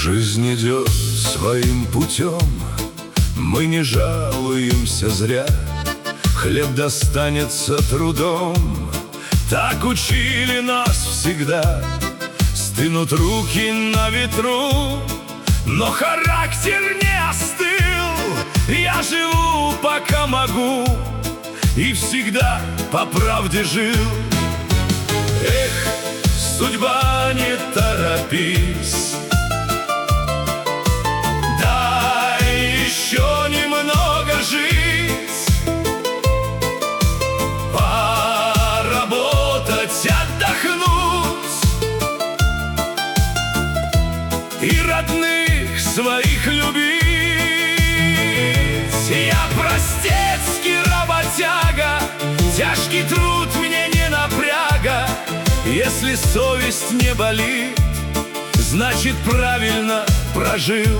Жизнь идет своим путем, мы не жалуемся зря. Хлеб достанется трудом, так учили нас всегда. Стынут руки на ветру, но характер не остыл. Я живу, пока могу, и всегда по правде жил. Эх, судьба, не торопись, дай еще немного жить, поработать, отдохнуть и родных своих любить. Я простецкий работяга, тяжкий труд мне не напряга. Если совесть не болит, значит правильно прожил.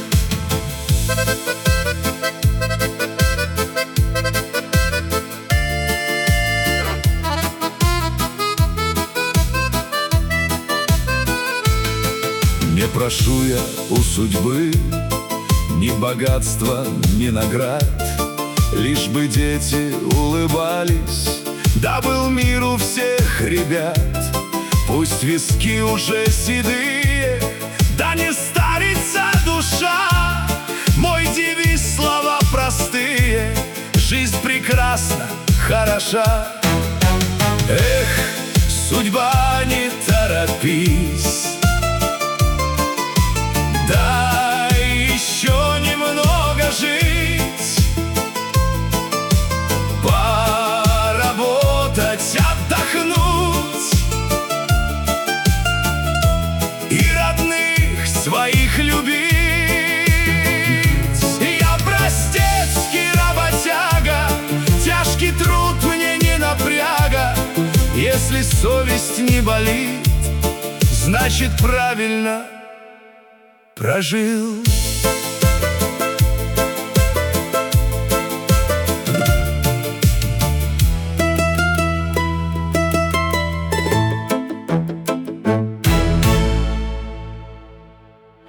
Не прошу я у судьбы ни богатства, ни наград, лишь бы дети улыбались, да был мир у всех ребят. Пусть виски уже седые, да не старится душа. Мой девиз — слова простые: жизнь прекрасна, хороша. Эх, судьба, не торопись, дай еще немного жить, поработать, отдохнуть и родных своих любить. Я простецкий работяга, тяжкий труд мне не напряга. Если совесть не болит, значит правильно прожил.